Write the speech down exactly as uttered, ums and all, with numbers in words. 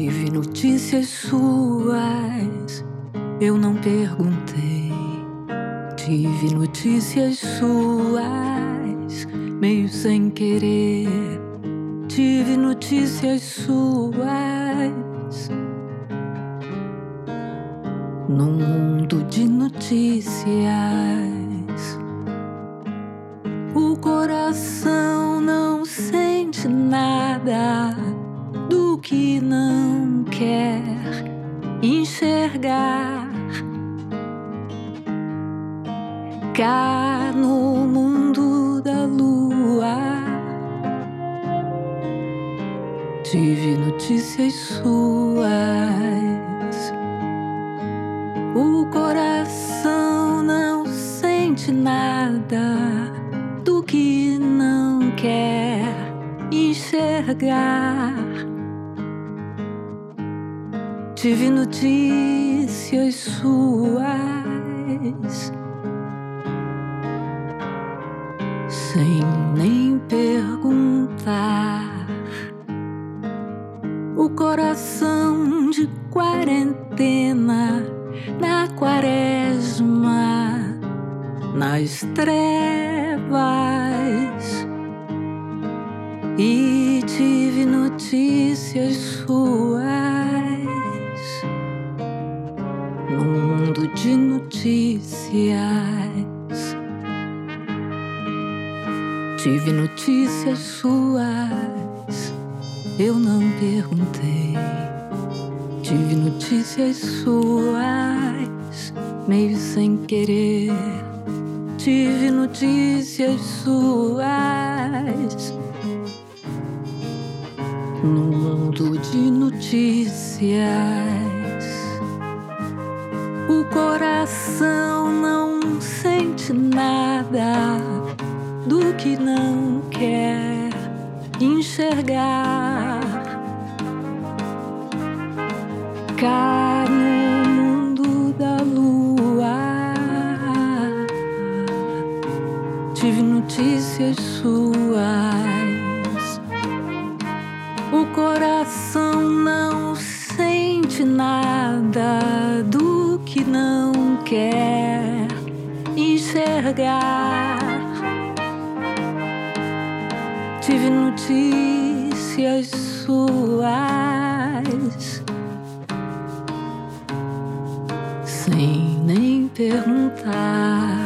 Tive notícias suas, eu não perguntei. Tive notícias suas, meio sem querer. Tive notícias suas. Num mundo de notícias, o coração não sente nada do que não quer enxergar. Cá no mundo da lua, tive notícias suas. O coração não sente nada do que não quer enxergar. Tive notícias suas, sem nem perguntar. O coração de quarentena, na quaresma, nas trevas. E tive notícias suas, num mundo de notícias. Tive notícias suas, eu não perguntei. Tive notícias suas, meio sem querer. Tive notícias suas, no mundo de notícias. O coração não sente nada do que não quer enxergar. Cá no mundo da lua, tive notícias suas. O coração não sente nada do que não quer enxergar. Tive notícias suas, sem nem perguntar.